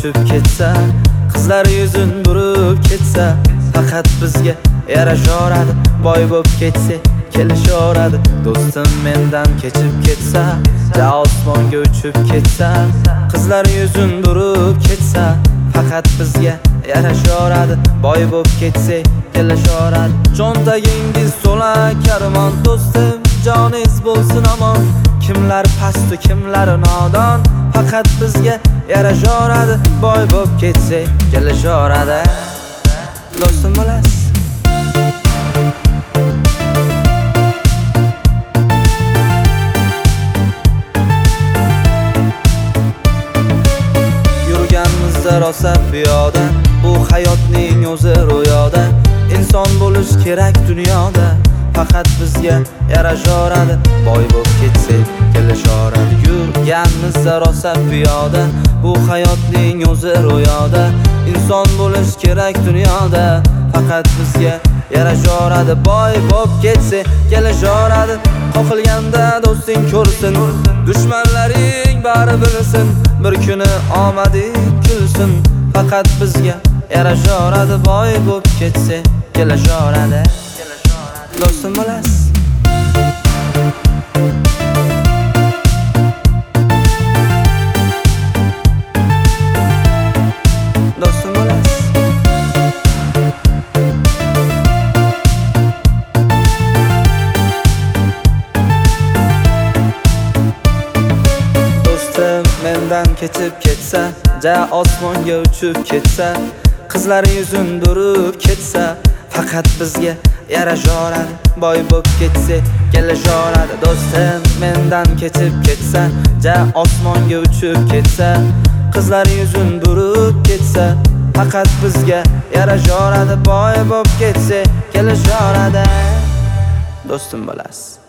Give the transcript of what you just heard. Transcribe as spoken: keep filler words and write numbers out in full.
uchib ketsa, qizlar yuzin burib ketsa, faqat bizga yarashaveradi. Boy bo'lib ketsa kelishaveradi. Do'stim mendan kechib ketsa, ja osmonga uchib ketsa, qizlar yuzin burib ketsa, faqat bizga yarashaveradi. Boy bo'lib ketsa kelishaveradi. Cho'ntagingiz to'la karvon, do'stim joningiz bo'lsin amon. Kimlar past, kimlar nodon, faqat bizga yarashaveradi. Boy bo'lib ketsa kelishaveradi. Do'stim bo'lasiz. Yurganimizda rosa piyoda, bu hayotning o'zi ro'yoda. Inson bo'lish kerak dunyoda, faqat bizga yarashaveradi. Boy bo'lib ketsa kelishaveradi. Yurganimizda rosa piyoda, bu hayotning o'zi ro'yoda. Inson bo'lish kerak dunyoda, faqat bizga yarashaveradi. Boy bo'lib ketsa kelishaveradi. Qoqilganda do'sting ko'rsin, dushmanlaring bari bilsin, bir kuni omading kulsin, faqat bizga yarashaveradi. Boy bo'lib ketsa kelishaveradi. Do'stim bo'lasiz. Do'stim bo'lasiz. Do'stim mendan kechib ketsa, ja osmonga uchib ketsa, qizlar yuzin burib ketsa, faqat bizga yarashaveradi. Boy bo'lib ketsa kelishaveradi. Do'stim mendan kechib ketsa, ja osmonga uchib ketsa, qizlar yuzin burib ketsa, faqat bizga yarashaveradi. Boy bo'lib ketsa kelishaveradi. Do'stim bo'lasiz.